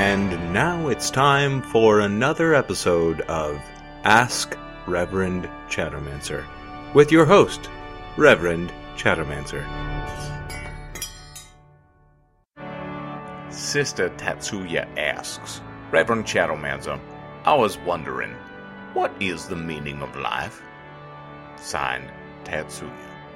And now it's time for another episode of Ask Reverend Chattermancer, with your host, Reverend Chattermancer. Sister Tatsuya asks, Reverend Chattermancer, I was wondering, what is the meaning of life? Signed, Tatsuya.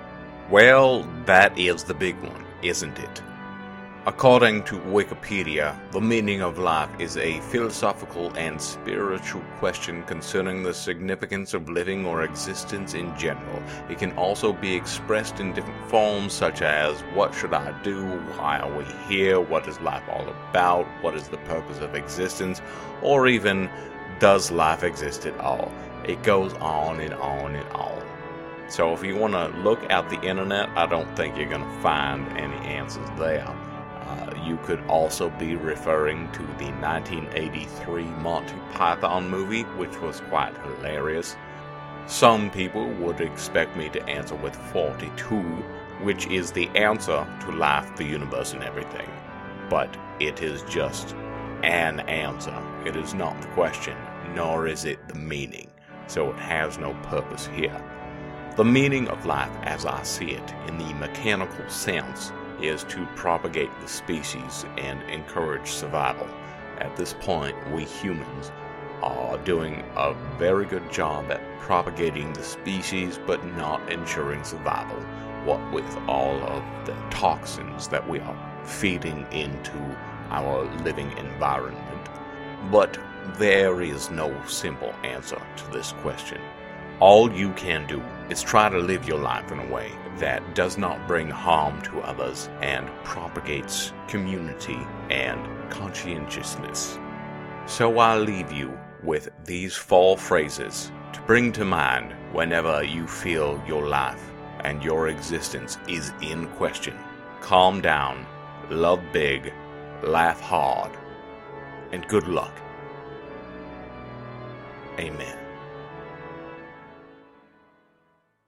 Well, that is the big one, isn't it? According to Wikipedia, the meaning of life is a philosophical and spiritual question concerning the significance of living or existence in general. It can also be expressed in different forms, such as, what should I do? Why are we here? What is life all about? What is the purpose of existence? Or even, does life exist at all? It goes on and on and on. So if you want to look at the internet, I don't think you're going to find any answers there. You could also be referring to the 1983 Monty Python movie, which was quite hilarious. Some people would expect me to answer with 42, which is the answer to life, the universe, and everything. But it is just an answer. It is not the question, nor is it the meaning, so it has no purpose here. The meaning of life, as I see it, in the mechanical sense, is to propagate the species and encourage survival. At this point, we humans are doing a very good job at propagating the species, but not ensuring survival, what with all of the toxins that we are feeding into our living environment. But there is no simple answer to this question. All you can do is try to live your life in a way that does not bring harm to others and propagates community and conscientiousness. So I leave you with these 4 phrases to bring to mind whenever you feel your life and your existence is in question. Calm down, love big, laugh hard, and good luck. Amen.